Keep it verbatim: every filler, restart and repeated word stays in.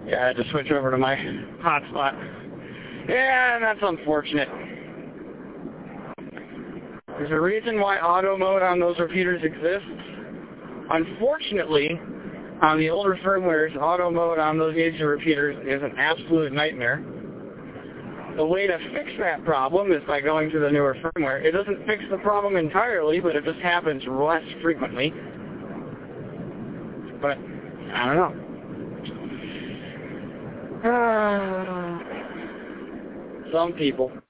Yeah, I had to switch over to my hotspot. Yeah, and that's unfortunate. There's a reason why auto mode on those repeaters exists. Unfortunately, on the older firmwares, auto mode on those gauge repeaters is an absolute nightmare. The way to fix that problem is by going to the newer firmware. It doesn't fix the problem entirely, but it just happens less frequently. But, I don't know. Uh, some people.